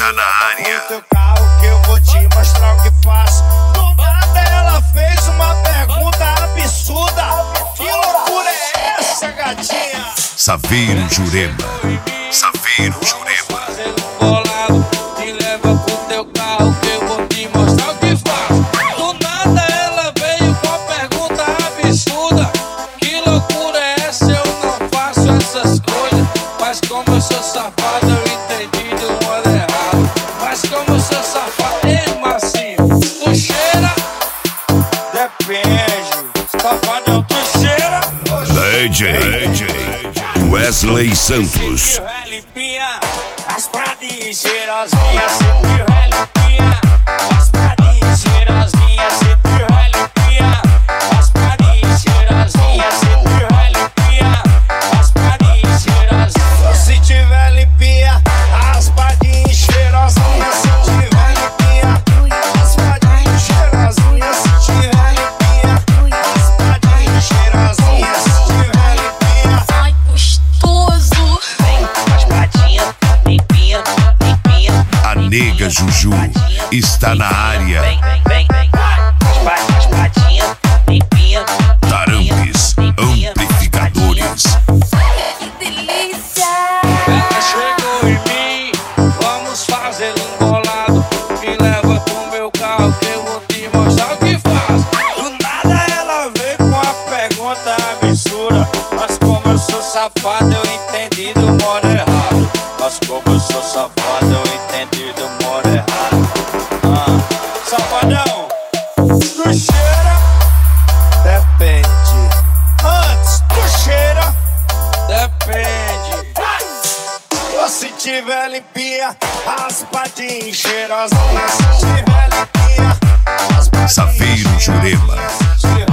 está na área. Teu carro que eu vou te mostrar o que faço. Do nada ela fez uma pergunta absurda. Que loucura é essa, gatinha? Saveiro Jurema. Saveiro Jurema. Bolado, me leva pro teu carro que eu vou te mostrar o que faço. Do nada ela veio com a pergunta absurda. Que loucura é essa? Eu não faço essas coisas. Mas como eu sou safado, eu entendi do modo errado. Mas como eu sou safado, ei, macio, tu cheira? Depende. Safadão, tu cheira? DJ Wesley Santos. As pradinhas cheirosinhas, se tiver limpinha. As pradinhas cheirosinhas, se tiver limpinha. As pradinhas cheirosinhas, se tiver limpinha. As pradinhas cheirosinhas, se tiver limpinha. As pradinhas cheirosinhas, se tiver limpinha. As pradinhas cheirosinhas, se tiver limpinha. As pradinhas cheirosinhas, se tiver limpinha. Ai, gostoso. A nega Juju está na área. Tarampes Amplificadores. Que delícia. Ela chegou em mim, vamos fazer um bolado. Me leva pro meu carro que eu vou te mostrar o que faço. Do nada ela veio com a pergunta absurda. Mas como eu sou safado, eu entendi do modo errado. Mas como eu sou safado, eu entendi do modo errado. Safadão, tu cheira? Depende. Antes, tu cheira? Depende. Ou se tiver limpinha, as patinhas cheirosinhas. Se tiver limpinha, as patinhas Saveiro Jurema. cheirosas.